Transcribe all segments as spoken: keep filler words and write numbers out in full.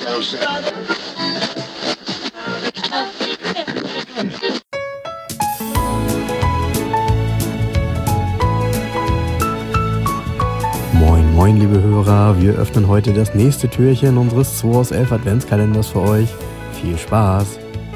Moin, moin, liebe Hörer, wir öffnen heute das nächste Türchen unseres zwei aus elf Adventskalenders für euch. Viel Spaß!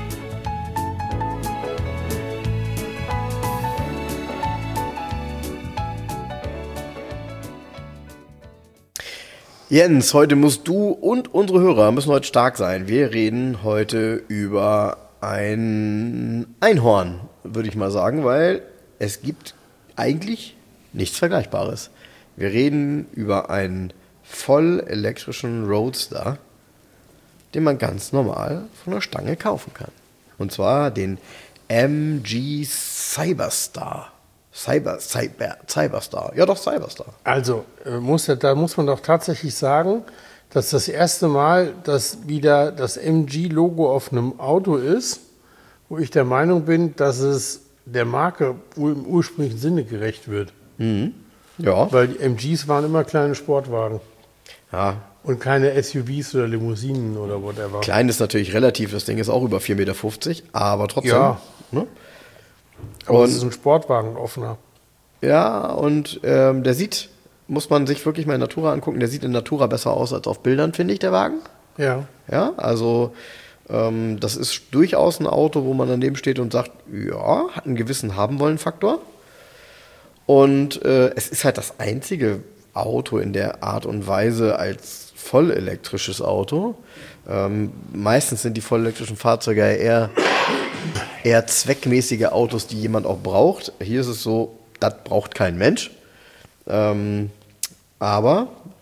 Jens, heute musst du und unsere Hörer müssen heute stark sein. Wir reden heute über ein Einhorn, würde ich mal sagen, weil es gibt eigentlich nichts Vergleichbares. Wir reden über einen voll elektrischen Roadster, den man ganz normal von der Stange kaufen kann. Und zwar den M G Cyberstar. Cyber, Cyber, Cyberstar. Ja doch, Cyberstar. Also, äh, muss, da muss man doch tatsächlich sagen, dass das erste Mal, dass wieder das M G-Logo auf einem Auto ist, wo ich der Meinung bin, dass es der Marke im ursprünglichen Sinne gerecht wird. Mhm. Ja. Weil die M Gs waren immer kleine Sportwagen. Ja. Und keine S U Vs oder Limousinen oder whatever. Klein ist natürlich relativ, das Ding ist auch über vier Meter fünfzig, aber trotzdem. Ja. Ne? Aber Und es ist ein Sportwagen offener. Ja, und ähm, der sieht, muss man sich wirklich mal in Natura angucken, der sieht in Natura besser aus als auf Bildern, finde ich, der Wagen. Ja. Ja, also ähm, das ist durchaus ein Auto, wo man daneben steht und sagt, ja, hat einen gewissen Haben-Wollen-Faktor. Und äh, es ist halt das einzige Auto in der Art und Weise als vollelektrisches Auto. Ähm, meistens sind die vollelektrischen Fahrzeuge ja eher, eher zweckmäßige Autos, die jemand auch braucht. Hier ist es so, das braucht kein Mensch. Ähm, aber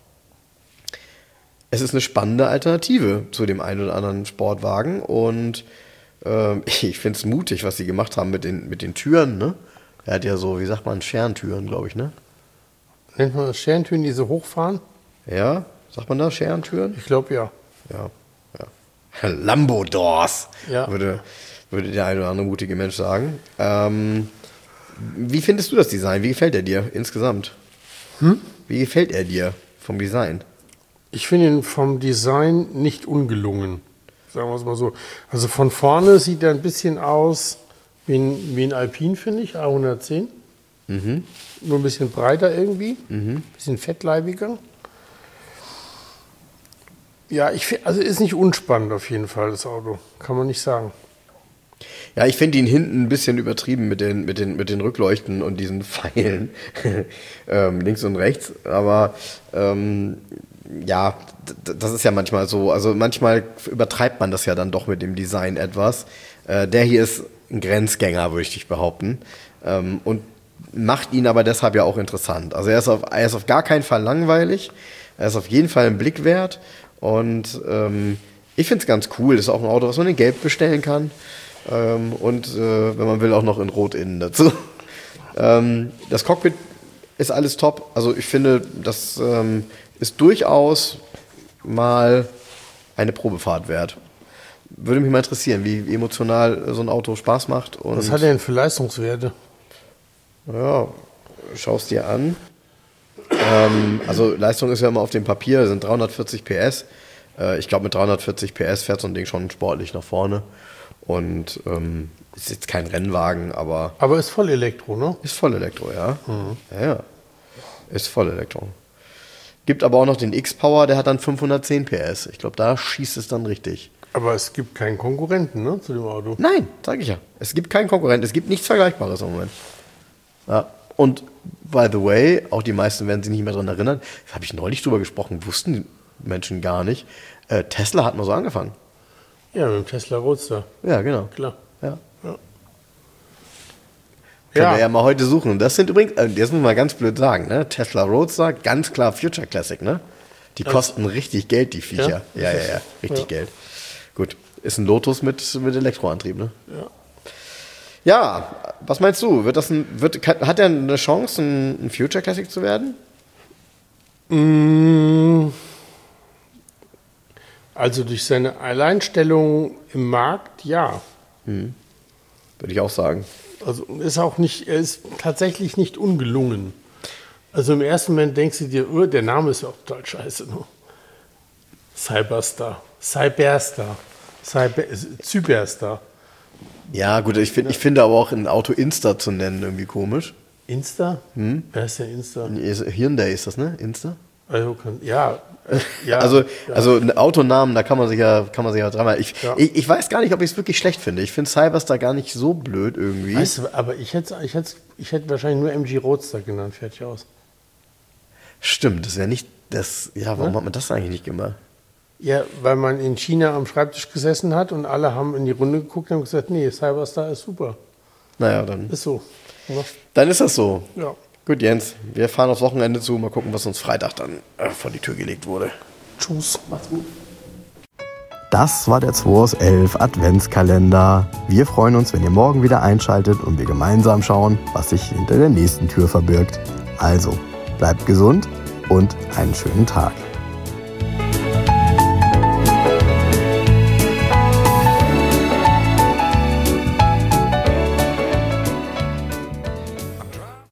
es ist eine spannende Alternative zu dem einen oder anderen Sportwagen. Und ähm, ich finde es mutig, was sie gemacht haben mit den, mit den Türen. Ne? Er hat ja so, wie sagt man, Scherentüren, glaube ich, ne? Nennt man das Scherentüren, die so hochfahren? Ja, sagt man da Scherentüren? Ich glaube ja. Ja, ja. Lambo-Doors, Ja. würde, würde der eine oder andere mutige Mensch sagen. Ähm, wie findest du das Design? Wie gefällt er dir insgesamt? Hm? Wie gefällt er dir vom Design? Ich finde ihn vom Design nicht ungelungen. Sagen wir es mal so. Also von vorne sieht er ein bisschen aus wie ein, wie ein Alpine, finde ich, A hundertzehn. Mhm. Nur ein bisschen breiter irgendwie, Mhm. ein bisschen fettleibiger. Ja, ich find, also ist nicht unspannend auf jeden Fall, das Auto. Kann man nicht sagen. Ja, ich finde ihn hinten ein bisschen übertrieben mit den, mit den, mit den Rückleuchten und diesen Pfeilen ähm, links und rechts. Aber ähm, ja, d- das ist ja manchmal so. Also manchmal übertreibt man das ja dann doch mit dem Design etwas. Äh, der hier ist ein Grenzgänger, würde ich behaupten. Ähm, und macht ihn aber deshalb ja auch interessant. Also er ist auf, er ist auf gar keinen Fall langweilig. Er ist auf jeden Fall ein Blick wert. Und ähm, ich finde es ganz cool. Das ist auch ein Auto, was man in Gelb bestellen kann. Ähm, und äh, wenn man will, auch noch in Rot innen dazu. ähm, das Cockpit ist alles top. Also ich finde, das ähm, ist durchaus mal eine Probefahrt wert. Würde mich mal interessieren, wie emotional so ein Auto Spaß macht. Und Was hat er denn für Leistungswerte? ja, schau es dir an. Ähm, also Leistung ist ja immer auf dem Papier, das sind dreihundertvierzig P S. Äh, ich glaube, mit dreihundertvierzig P S fährt so ein Ding schon sportlich nach vorne. Und ähm, ist jetzt kein Rennwagen, aber Aber ist voll Elektro, ne? ist voll Elektro, ja. Mhm. Ja, ja. Ist voll Elektro. Gibt aber auch noch den X-Power, der hat dann fünfhundertzehn P S. Ich glaube, da schießt es dann richtig. Aber es gibt keinen Konkurrenten, ne, zu dem Auto. Nein, sage ich ja. Es gibt keinen Konkurrenten, es gibt nichts Vergleichbares im Moment. Ja. Und by the way, auch die meisten werden sich nicht mehr daran erinnern, da habe ich neulich drüber gesprochen, wussten die Menschen gar nicht. Äh, Tesla hat mal so angefangen. Ja, mit dem Tesla Roadster. Ja, genau. Klar. Ja. Ja. Können Ja. wir ja mal heute suchen. Und das sind übrigens, äh, das muss man mal ganz blöd sagen, ne? Tesla Roadster, ganz klar Future Classic, ne? Die Das- kosten richtig Geld, die Viecher. Ja, Ja? ja, ja, richtig Ja. Geld. Gut, ist ein Lotus mit, mit Elektroantrieb, ne? Ja. Ja, was meinst du? Wird das ein, wird, hat er eine Chance, ein, ein Future Classic zu werden? Mm, Also durch seine Alleinstellung im Markt, ja. Würde ich auch sagen. Also ist auch nicht, er ist tatsächlich nicht ungelungen. Also im ersten Moment denkst du dir, oh, der Name ist ja auch total scheiße. Ne? Cyberstar. Cyberster. Cyber, Zyberster. Ja, gut, ich, find, ich finde aber auch ein Auto Insta zu nennen irgendwie komisch. Insta? Hm? Wer ist der Insta? Hyundai ist das, ne? Insta? Also, kann, ja. ja. Also, ja. also ein Autonamen, da kann man sich ja, kann man sich ja dreimal. Ich, ja. ich, ich weiß gar nicht, ob ich es wirklich schlecht finde. Ich finde Cyberstar gar nicht so blöd irgendwie. Weißt du, aber ich hätte, ich hätte, ich hätte wahrscheinlich nur M G Roadster genannt, fertig aus. Stimmt, das ist ja nicht das. Ja, warum ja? hat man das eigentlich nicht gemacht? Ja, weil man in China am Schreibtisch gesessen hat und alle haben in die Runde geguckt und haben gesagt, nee, Cyberstar ist super. Naja, dann. Ist so. Ja. Dann ist das so. Ja. Gut, Jens, wir fahren aufs Wochenende zu. Mal gucken, was uns Freitag dann äh, vor die Tür gelegt wurde. Tschüss. Macht's gut. Das war der zwei aus elf Adventskalender. Wir freuen uns, wenn ihr morgen wieder einschaltet und wir gemeinsam schauen, was sich hinter der nächsten Tür verbirgt. Also, bleibt gesund und einen schönen Tag.